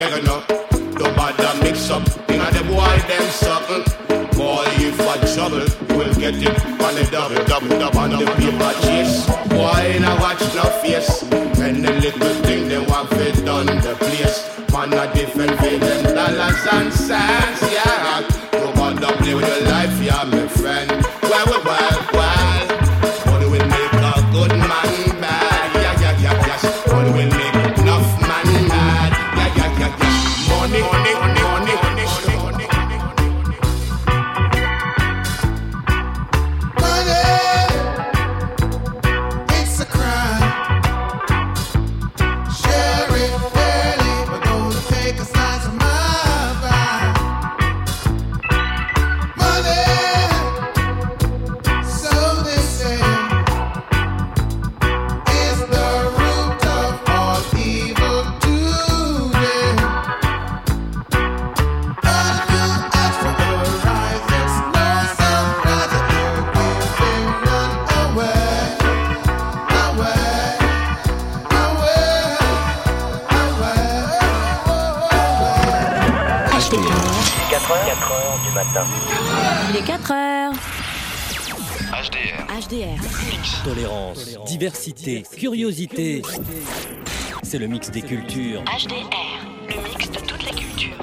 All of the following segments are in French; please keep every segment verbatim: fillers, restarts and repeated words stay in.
enough. No bother mix up, you know the boy them something. Boy, if I trouble, you will get it on the double, double, double on the paper chase. Boy, now watch no face. And the little thing they want fit done the place. Man, a different pay them dollars and cents, yeah. No bother play with your life, yeah, my friend. Well, well, well, well. What will make a good man bad? Yeah, yeah, yeah, yes. What will make enough man mad? Yeah, yeah, yeah, yeah. Money, money, money, money, money, money, money. quatre heures du matin. Il est quatre heures. H D R. H D R. Tolérance, Tolérance, diversité, curiosité. C'est le mix des cultures. H D R, le mix de toutes les cultures.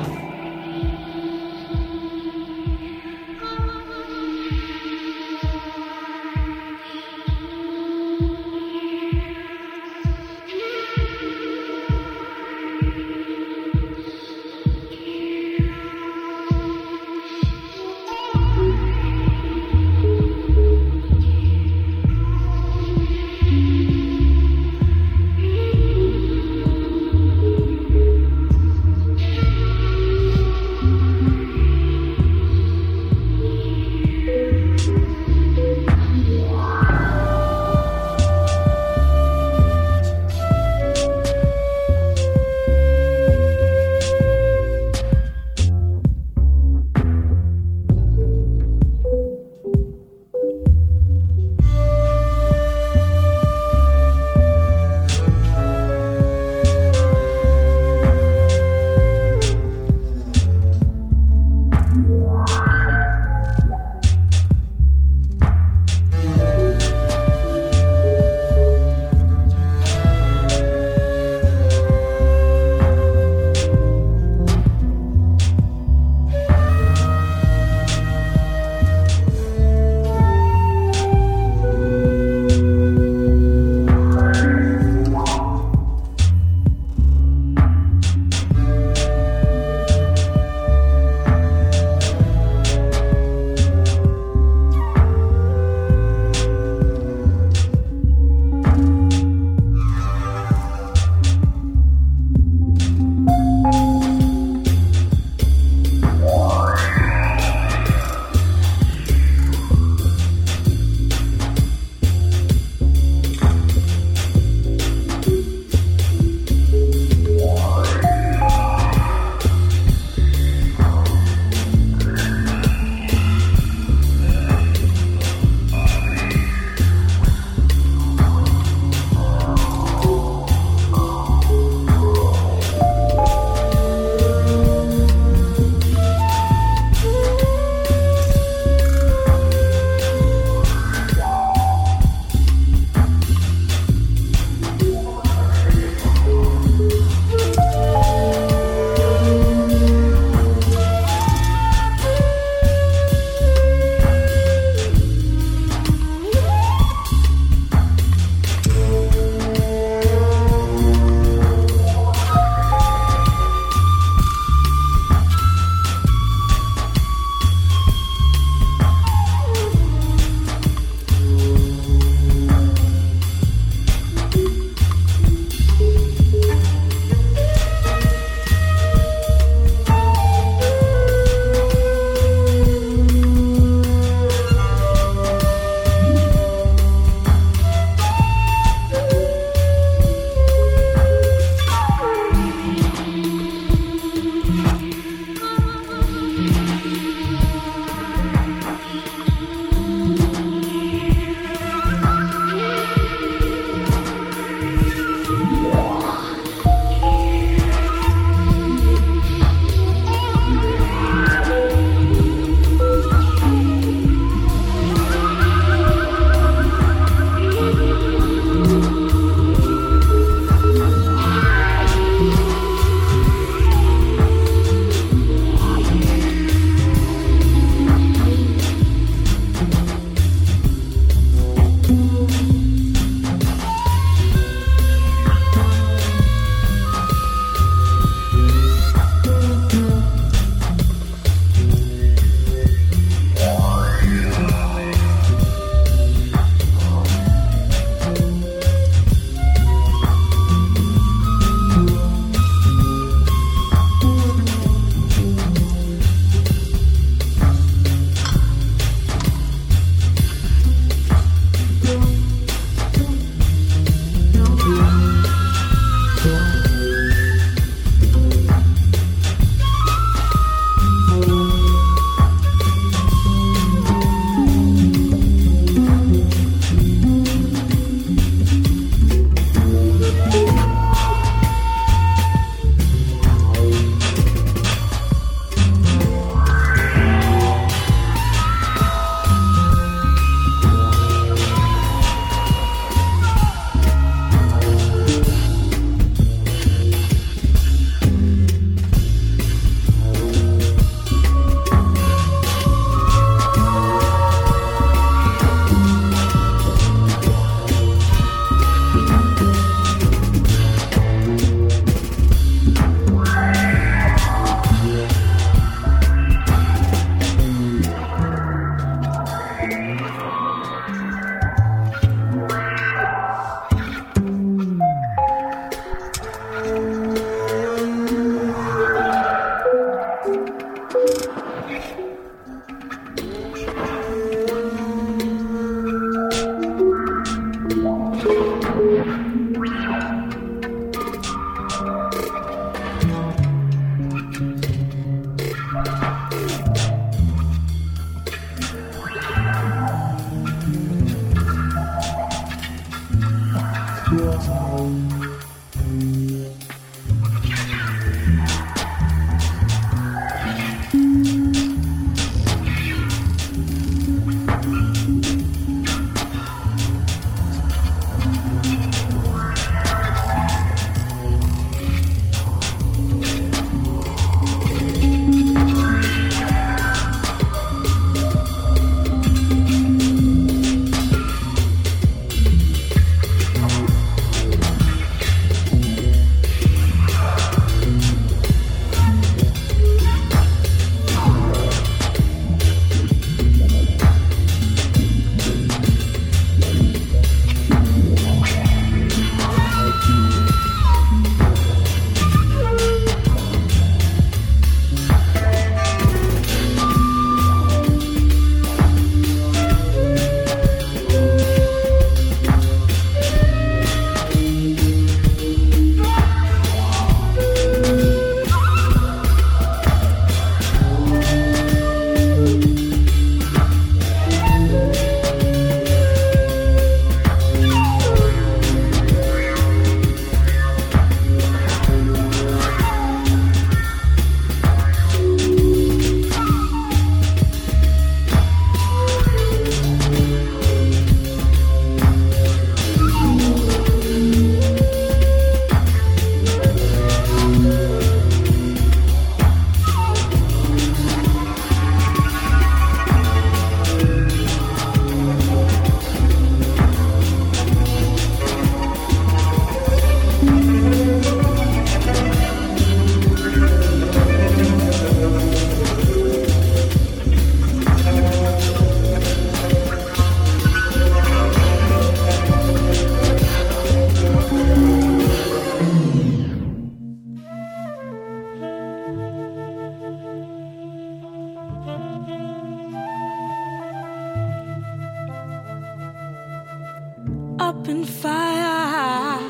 open fire.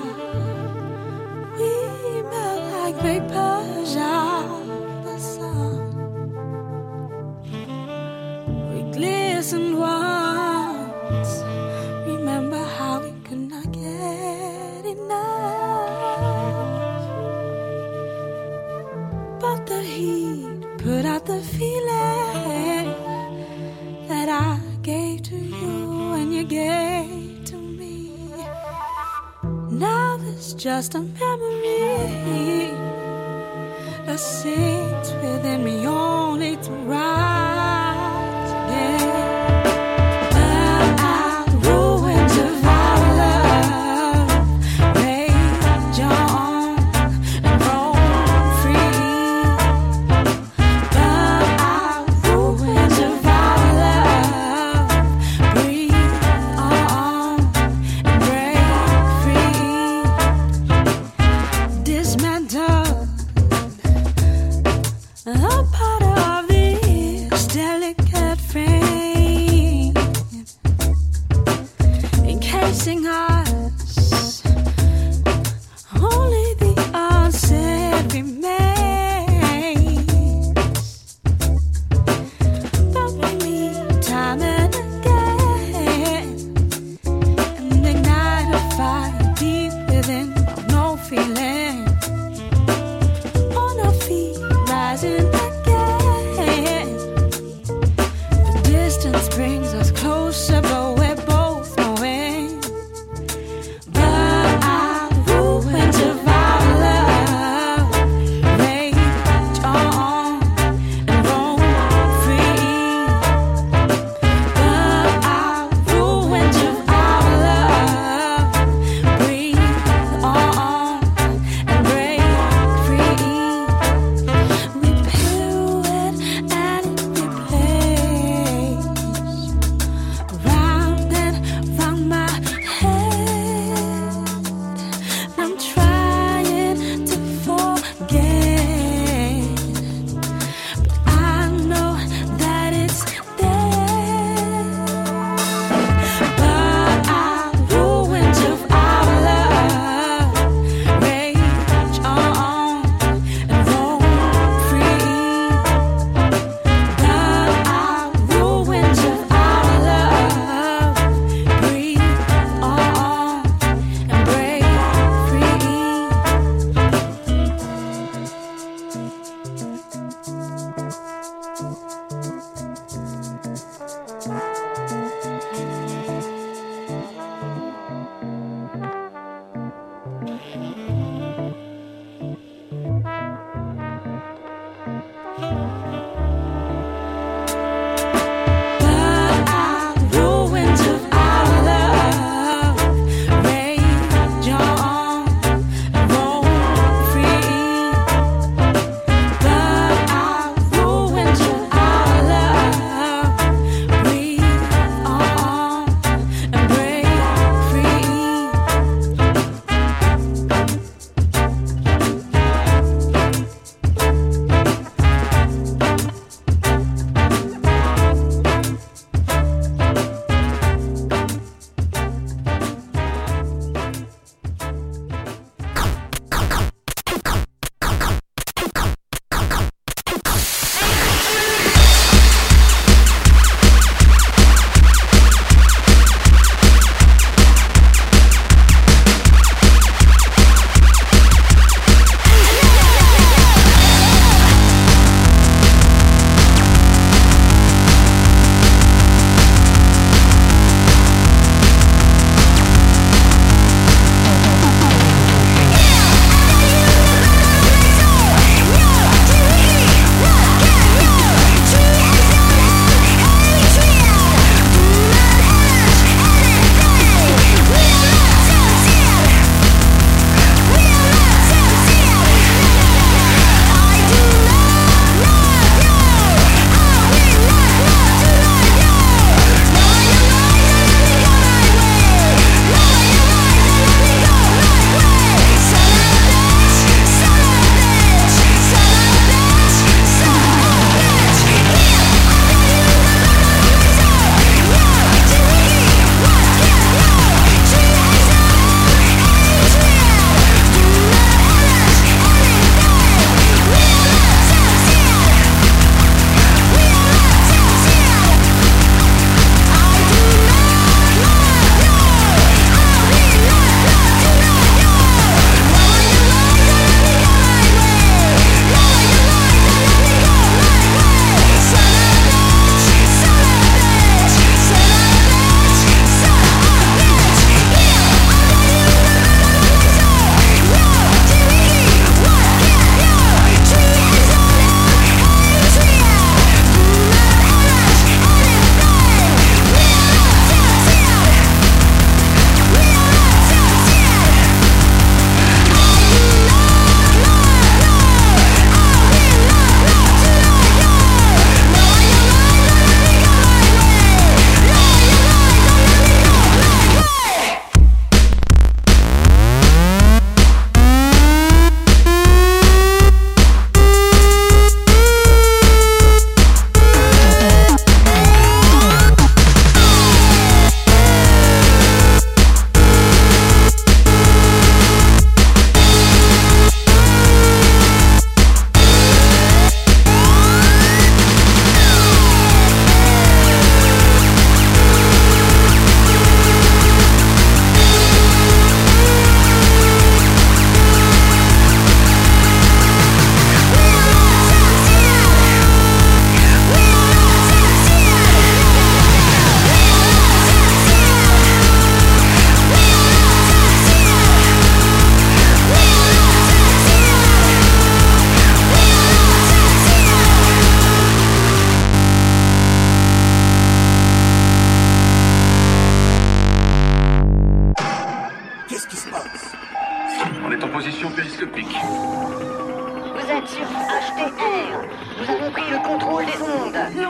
We melt like vapors of the sun. We glistened once. Remember how we could not get enough. But the heat put out the feeling that I gave to you and you gave to me. Now there's just a memory that sings within me only to rise again. But our ruins of our love rage on and roam free. But our ruins of our love breathe on and break free. Dismantle a part of this delicate frame, encasing us. Only the unsaid remains. But we meet time and again and ignite a fire deep within, no feeling. On our feet, rising again. The distance brings us closer, but we're both knowing. But our ruins of our love rage on and roam free. But our ruins of our love breathe on and break free. We pirouette and we place round and round my head. I'm trying to forget, but I know that it's there. But our ruins of our love rage on and roam free. But our ruins of our love breathe on and break free. But our ruins of our love rage on and roam free.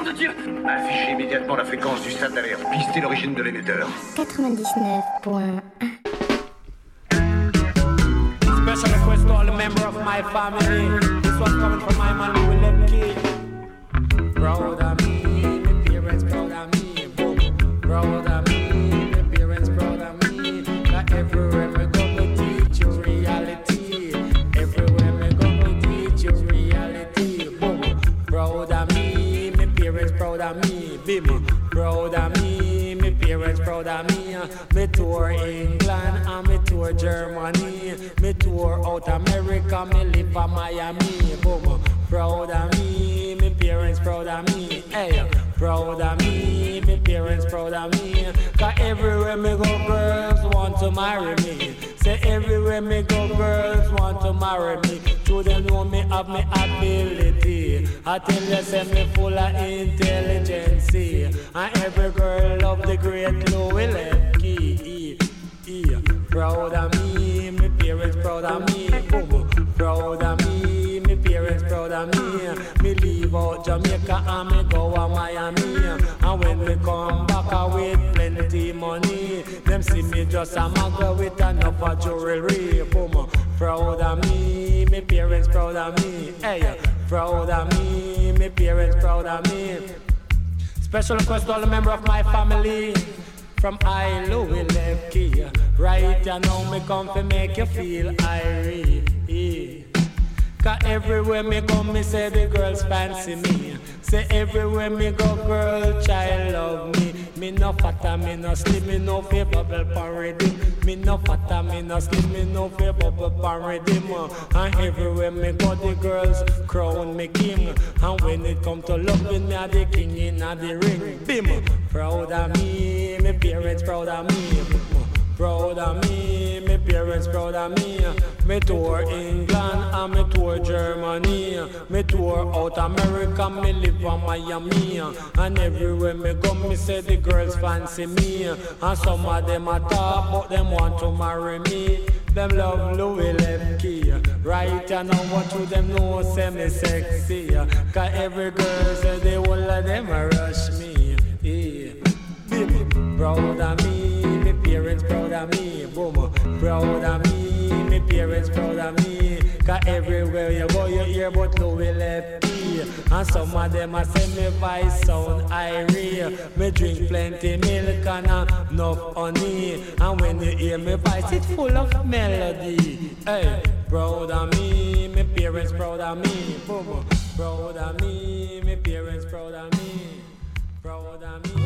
de Dieu! Affichez immédiatement la fréquence du stade d'alerte. Pistez l'origine de l'émetteur. quatre-vingt-dix-neuf point un. Special request to all the members of my family. This one coming from my man Willem Key. Proud of me, my parents proud of me. Boom. Proud of me, my parents proud of me. That everywhere me go, me teach you reality. Everywhere me go, me teach you reality. Boom. Proud of me, my parents proud of me. Bim. Proud of me, my parents proud of me. Me tour England and me tour Germany. Me tour out America, me live in Miami. Boom. Proud of me, my parents proud of me. Hey, proud of me, my parents proud of me. Cause everywhere me go, girls want to marry me. Say everywhere me go, girls want to marry me. So they know me have me ability. I tell you, say me full of intelligence. And every girl love the great Louis Lepke. Proud of me, my parents proud of me. Boom. Proud of me, my parents proud of me. Me leave out Jamaica and me go to Miami. And when me come back I with plenty money, them see me just a mugger with enough jewelry. Boom. Proud of me, my parents proud of me. Hey, proud of me, my parents proud of me. Special request to all the members of my family. From I Louis Lepke. Right you know me come to make you feel irie. Cause everywhere me go me say the girls fancy me. Say everywhere me go girl child love me. Me no fatter, me no slim, me no fear bubble pan redeem. Me no fatter, me no slim, me no fear bubble pan redeem. And everywhere me go the girls crown me king. And when it come to loving me a the king in a the ring. Bim, proud of me, my parents proud of me. Proud of me, my parents proud of me. Me tour England and me tour Germany. Me tour out America, me live in Miami. And everywhere me go, me say the girls fancy me. And some of them a talk, but them want to marry me. Them love Louis Lepke. Right and now what you them know say me sexy. Cause every girl say the whole of them a rush me. Yeah. Proud of me, my parents proud of me. Boom. Proud of me, my parents proud of me. Cause everywhere you go you hear about Louis Lepke. And some of them a say me voice sound irie. Me drink plenty milk and enough honey. And when you hear me voice it's full of melody. Hey, proud of me, my parents proud of me. Boom. Proud of me, my parents proud of me. Proud of me.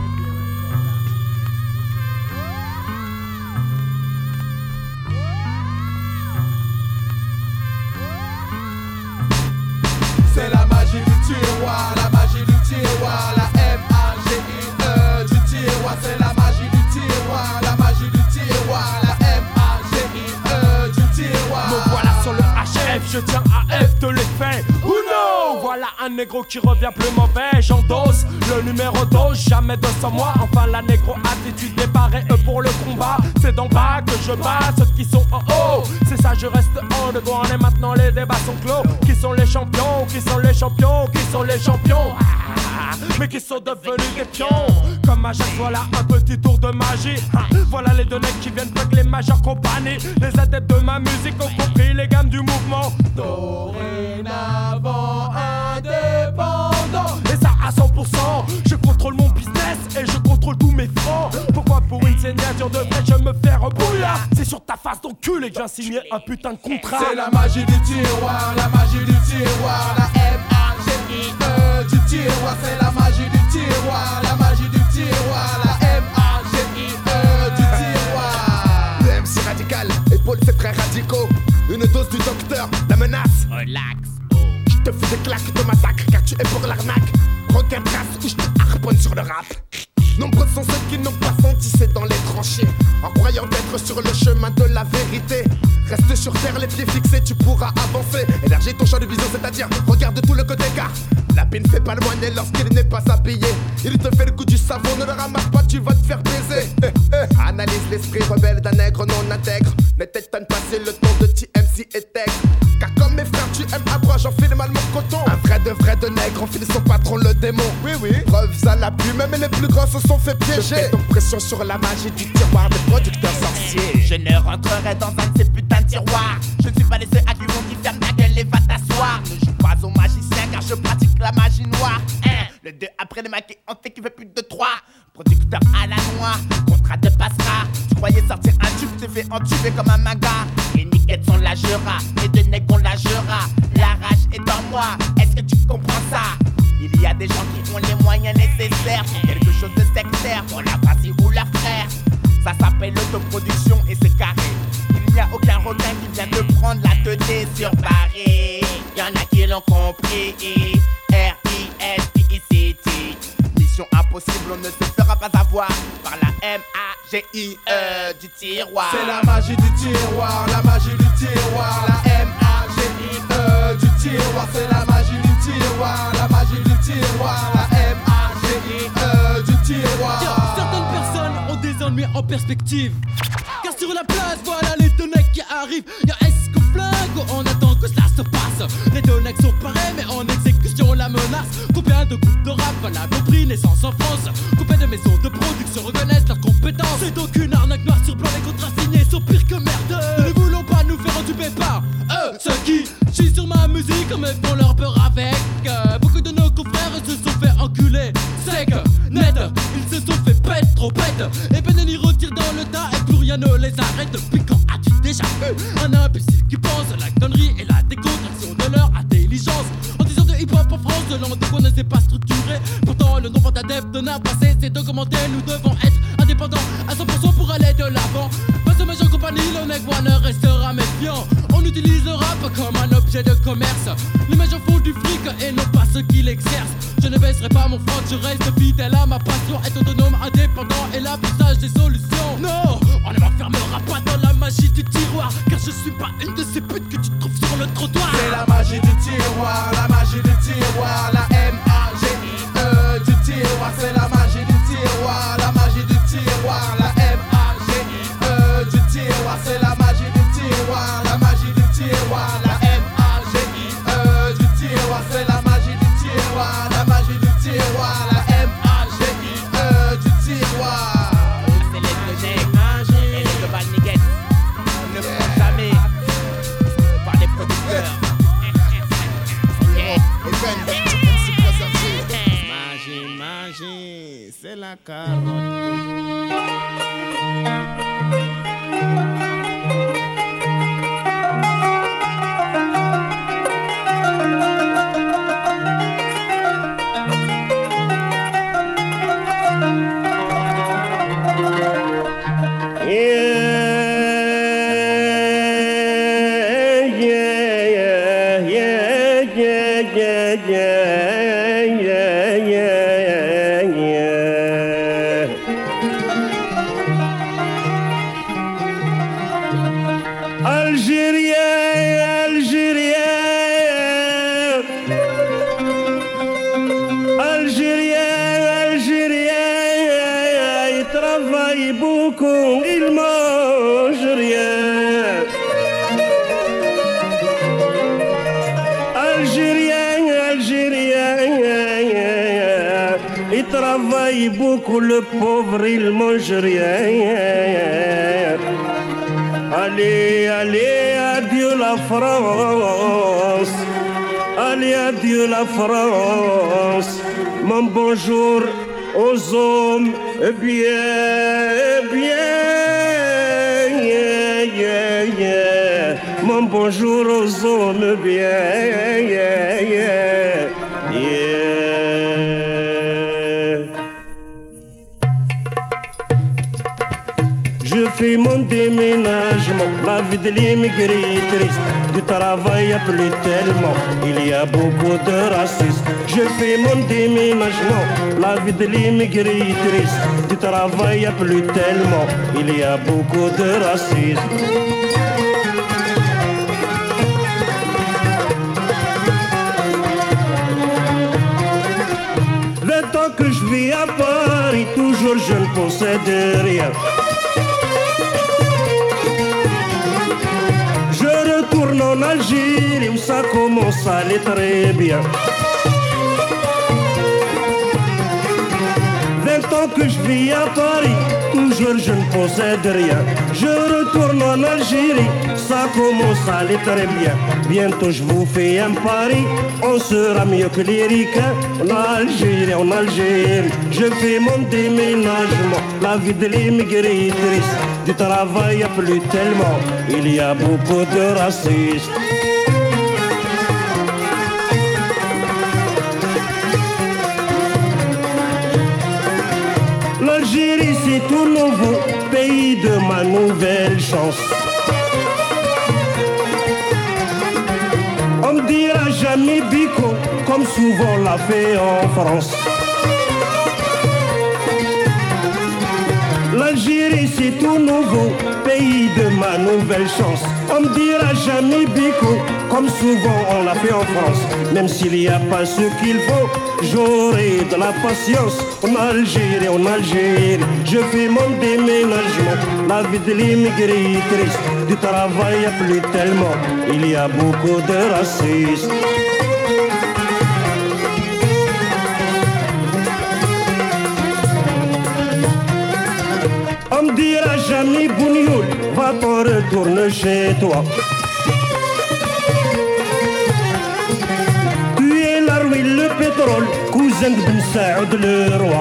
C'est la magie du tiroir, la magie du tiroir, la M A G I E du tiroir. C'est la magie du tiroir, la magie du tiroir, la M A G I E du tiroir. Me voilà sur le H F, je tiens à F de l'effet. Ou non, voilà un négro qui revient plus mauvais. J'endosse le numéro douze, jamais deux sans moi. Enfin la négro attitude est parée pour le combat. C'est d'en bas que je bats ceux qui sont en haut. C'est ça, je reste en de droit et maintenant les débats sont clos. Qui sont les champions, qui sont les champions, qui sont les champions, ah, mais qui sont devenus des pions. Comme à chaque fois là, un petit tour de magie. Ah, voilà les deux necks qui viennent avec les majeures compagnies. Les adeptes de ma musique ont compris les gammes du mouvement. Dorénavant indépendant. Et ça à cent pour cent. Je contrôle mon business et je contrôle tous mes francs. Pourquoi pour une signature de vrai je me fais rebouillard? C'est sur ta face d'encul et que j'ai signé un putain de contrat. C'est la magie du tiroir, la magie du tiroir, la M A G I E du tiroir. C'est la magie du tiroir, la magie du tiroir, la M A G I E du tiroir. Le M C radical, épaule c'est très radicaux. Une dose du docteur, la menace. Relax. Je te fais des claques, te massacre car tu es pour l'arnaque. Requin trace ou je te harponne sur le rap. Nombreux sont ceux qui n'ont pas senti, c'est dans les tranchées. En croyant être sur le chemin de la vérité. Reste sur terre, les pieds fixés, tu pourras avancer. Élargis ton champ de vision, c'est-à-dire regarde tout le côté car la paix ne fait pas le moine lorsqu'il n'est pas habillé. Il te fait le coup du savon, ne le ramasse pas, tu vas te faire baiser. Eh, eh. Analyse l'esprit rebelle d'un nègre non intègre. Ne t'étonne pas si le ton de T M C est aigre. Car comme mes frères, tu aimes à bras, j'enfile mal mon coton. Un vrai de vrais de nègres enfilent son patron le démon. Oui oui, preuves à l'appui, même les plus grands se sont fait piéger. Je fais donc pression sur la magie du tiroir des producteurs sorciers. Je ne rentrerai dans un de ces putains de tiroirs. Je ne suis pas les seuls à qui on dit ferme ta gueule et va t'asseoir. Ne joue pas au magicien car je pratique la magie noire. hein. Le deux après les maquis on fait qu'il veut plus de trois. Producteur à la noix, contrat de passera. Tu croyais sortir un tube, t'es fait entuber comme un manga. Les niquettes sont la jura, les deux nègres on la jura. La rage est en moi, est-ce que tu comprends ça? Il y a des gens qui ont les moyens nécessaires pour quelque chose de sectaire, pour la partie ou la frère. Ça s'appelle l'autoproduction et c'est carré. Il n'y a aucun requin qui vient de prendre la tête sur Paris. Y'en a qui l'ont compris. R I S P I C T. Mission impossible, on ne se fera pas avoir par la M A G I E du tiroir. C'est la magie du tiroir, la magie du tiroir, la M A G I E du tiroir. C'est la magie du tiroir, la magie du tiroir, la M A G I E du tiroir. Yo, certaines personnes ont des ennuis en perspective. Car sur la place, voilà les deux mecs qui arrivent. Y'a est-ce qu'on flingue ou on attend que cela se passe? Les deux mecs sont pareils mais en exécution la menace. Combien de groupes de rap valables au prix naissance en France? Combien de maisons de production reconnaissent leurs compétences? C'est donc une arnaque noire sur blanc, les contrats signés sont pires que merde. Ne voulons pas nous faire entuber par eux, ceux qui chient sur ma musique mais font leur peur avec. euh, Beaucoup de nos confrères se sont fait enculer sec, net, ils se sont fait pète, trop bête. Et peine n'y retire dans le tas et plus rien ne les arrête. Depuis quand as-tu déjà vu un imbécile qui pense à la connerie et la décontraction de leur intelligence? En disant de hip-hop en France, de langue qu'on ne sait pas structurer. Pourtant le nombre d'adeptes n'a pas cessé d'augmenter. Nous devons être indépendants à cent pour cent pour aller de l'avant. Face aux majors compagnies, le nec ne restera méfiant. On utilise le rap comme un objet de commerce. Les majors font du fric et non pas ceux qui l'exercent. Je ne baisserai pas mon front, je reste fidèle à ma passion. Être autonome, indépendant et l'affichage des solutions. Non, on ne m'enfermera pas dans la magie du tiroir. Car je suis pas une de ces putes que tu trouves sur le trottoir. C'est la magie du tiroir, la magie du tiroir, la M A G I E du tiroir. C'est la magie du tiroir, la magie du tiroir, la M A G I E du tiroir. C'est la magie du tiroir, la magie du tiroir, la M A G I E du tiroir. C'est la magie du tiroir, la magie du tiroir, la M A G I E du tiroir. C'est les deux nègres et les deux balniguettes. On ne prend jamais par les producteurs. Magie, magie, c'est la carotte. Beaucoup, le pauvre il mange rien. Allez, allez, adieu la France. Allez, adieu la France. Mon bonjour aux hommes bien, bien. Yeah, yeah, yeah. Mon bonjour aux hommes bien. Yeah, yeah, yeah. Je fais mon déménagement, la vie de l'immigré est triste. Du travail à plus tellement, il y a beaucoup de racistes. Je fais mon déménagement, la vie de l'immigré est triste. Du travail à plus tellement, il y a beaucoup de racisme. Vingt ans que je vis à Paris, toujours je ne possède rien. Je retourne en Algérie où ça commence à aller très bien. ans que je vis à Paris, toujours je ne possède rien. Je retourne en Algérie, ça commence à aller très bien. Bientôt je vous fais un pari, on sera mieux que les ricains. En Algérie, en Algérie, je fais mon déménagement. La vie de l'immigré est triste, du travail a plus tellement. Il y a beaucoup de racistes. L'Algérie c'est tout nouveau, pays de ma nouvelle chance. On me dira jamais bico, comme souvent on l'a fait en France. L'Algérie c'est tout nouveau, pays de ma nouvelle chance. On me dira jamais bico, comme souvent on l'a fait en France. Même s'il n'y a pas ce qu'il faut, j'aurai de la patience. En Algérie, en Algérie, je fais mon déménagement. La vie de l'immigré est triste, du travail a plus tellement. Il y a beaucoup de racistes. On me dira jamais Bougnoul, va-t'en retourne chez toi. Tu es la ruine, le pétrole, cousin de Ben Saoud le roi.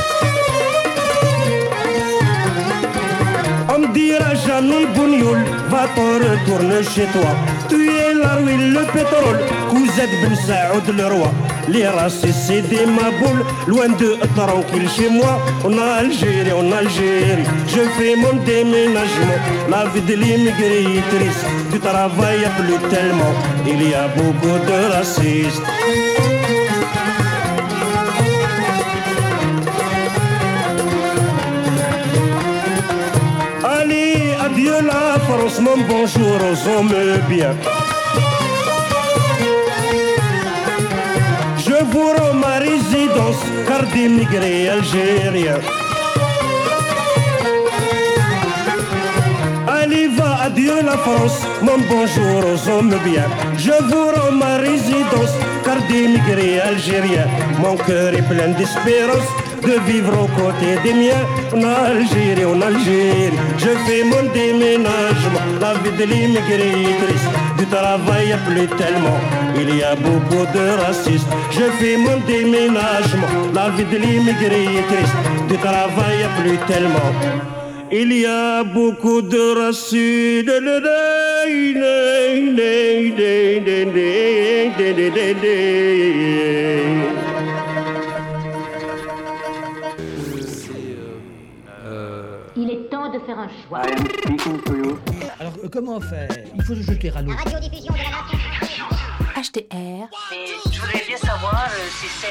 On me dira jamais Bougnoul, va-t'en retourne chez toi. Tu es la ruine, le pétrole, cousin de Ben Saoud le roi. Les racistes c'est des maboules, loin de tranquille chez moi. En Algérie, en Algérie, je fais mon déménagement. La vie de l'immigré est triste, du travail a plus tellement. Il y a beaucoup de racistes. Allez, adieu la France, mon bonjour aux hommes bien. Je vous rends ma résidence, car d'immigrés algériens. Allez, va, adieu la France, mon bonjour aux hommes bien. Je vous rends ma résidence, car d'immigrés algériens. Mon cœur est plein d'espérance de vivre aux côtés des miens. En Algérie, en Algérie, je fais mon déménagement. La vie de l'immigré est triste, du travail a plus tellement. Il y a beaucoup de racistes. Je fais mon déménagement. La vie de l'immigré est triste, du travail a plus tellement. Il y a beaucoup de racistes. Il est temps de faire un choix. Alors, euh, comment faire? Il faut se jeter à l'eau. H T R. Mais je voudrais bien